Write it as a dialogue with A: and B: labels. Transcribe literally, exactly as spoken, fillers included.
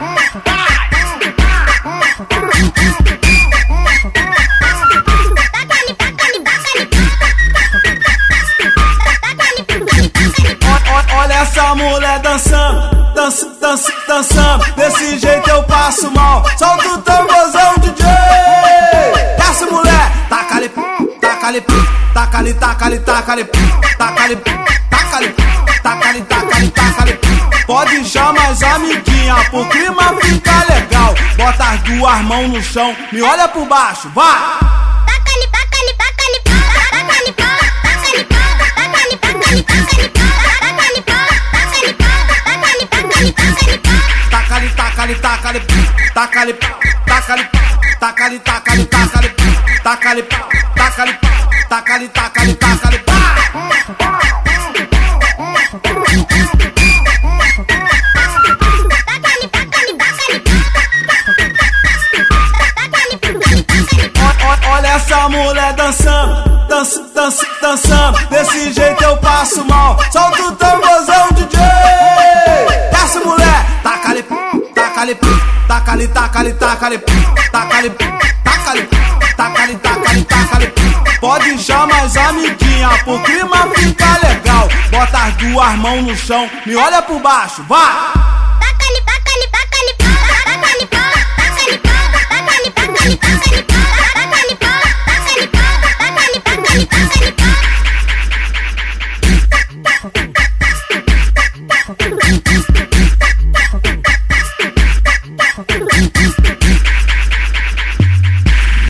A: Olha essa mulher dançando, dança, dança, dançando. Desse jeito eu passo mal. Solta o tamborzão, D J. Desce, mulher, taca-lhe, taca-lhe, taca-lhe, taca-lhe, taca-lhe, taca-lhe, taca-lhe, taca-lhe, taca-lhe, taca-lhe. Pode chamar as amiguinhas, pro clima ficar legal. Bota as duas mãos no chão, me olha por baixo, vai!
B: Taca-lhe, taca-lhe, taca-lhe, taca-lhe, taca-lhe, taca-lhe, taca-lhe, taca-lhe, taca-lhe.
A: Taca-lhe, taca-lhe, taca-lhe, taca-lhe, taca-lhe, taca-lhe, taca-lhe, taca-lhe, taca-lhe, taca-lhe, taca-lhe, taca-lhe, taca-lhe. Olha essa mulher dançando, dança, dança, dançando. Desse jeito eu passo mal. Solta o tamborzão, D J. Desce, mulher, taca-lhe, taca-lhe, taca-lhe, taca-lhe, taca-lhe, taca-lhe, taca-lhe, taca-lhe, taca-lhe, taca-lhe. Pode chamar as amiguinhas, pro clima ficar legal. Bota as duas mãos no chão, me olha por baixo, vai!
B: Taca-lhe, taca-lhe, taca-lhe, taca-lhe, taca-lhe, taca-lhe, taca-lhe, taca-lhe, taca-lhe.